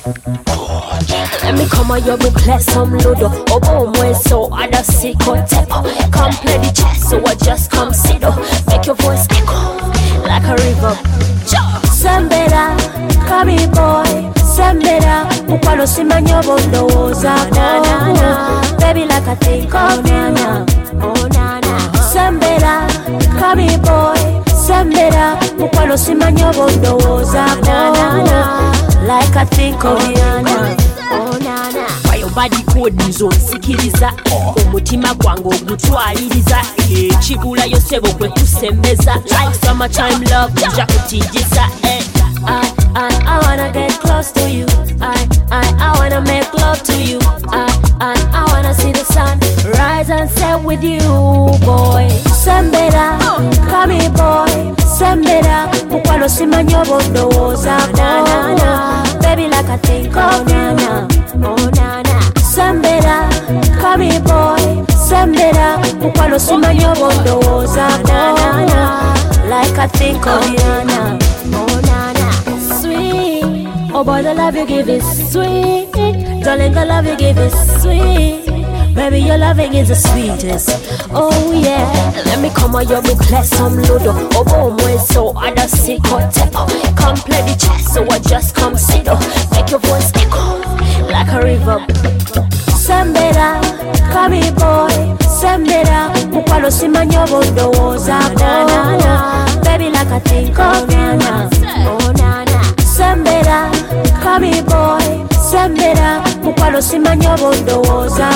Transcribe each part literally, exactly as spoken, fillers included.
Let me come on, you me play some ludo. Oh, boom, when so I don't see tempo. Come play the chess, so I just come sit up. Make your voice echo like a river. Sembera, kami boy. Sembera, ukwano simanyo bondo woza. Baby, like I think of you. Oh, nana. Sembera, kami boy. Sembera, ukwano simanyo bondo woza. Like I think of you. Oh, nana. Why your body code nizo nsikiriza. Omutima gwango ogutwaliriza. Chibula yosebo kwe kusembeza. Like summertime love, nja kutijisa. I, I, I wanna get close to you. I, I, I wanna make love to you. I, I, I wanna see the sun rise and set with you, boy. Sembera, kami boy. Sembera, ukwano simanyo bondo woza. Baby, like I think of you. Oh, nana. Sembera, kami boy. Sembera, ukwano simanyo bondo woza. Like I think of you. Oh, nana. Sweet. Oh boy, the love you give is sweet. Darling, the love you give is sweet. Baby, your loving is the sweetest. Oh yeah. Let me come on, you me play some ludo. Oh boom, when so I don't see tempo. Come play the chess, so I just come sit up. Make your voice echo like a river. Sembera, kami boy. Sembera, ukwano simanyo bondo woza. Baby, like I think of you. Oh, nana. Sembera, kami boy. Sembera, ukwano simanyo bondo woza.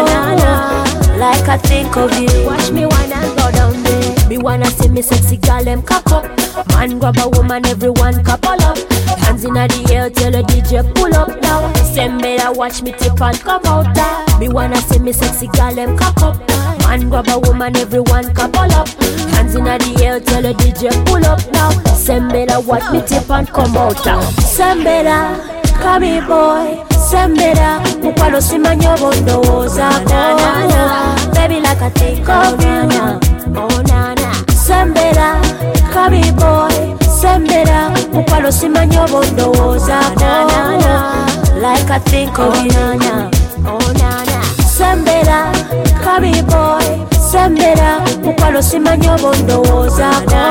Like I think of you. Watch me wine and go down there. Me wanna see me sexy girl them cock up. Man grab a woman, everyone couple up. Hands in the air, tell the D J pull up now. Sembera, watch me tip and come out there. Me wanna see me sexy girl them cock up. Man grab a woman, everyone couple up. Hands in the air, tell the D J pull up now. Sembera, watch me tip and come out now. Sembera, kami boy. Sembera, ukwano simanyo bondo woza. Baby, like I think of you. Oh, nana. Sembera, kami boy. Sembera, ukwano simanyo bondo woza. Like I think of you. Oh, nana. Sembera, kami boy. Sembera, ukwano simanyo bondo woza.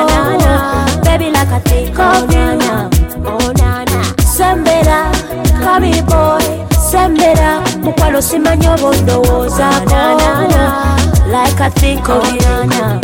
Baby, like I think of you. Oh, nana. Sembera, kami boy. Sembera, ukwano simanyo bondo woza. Like I think of you.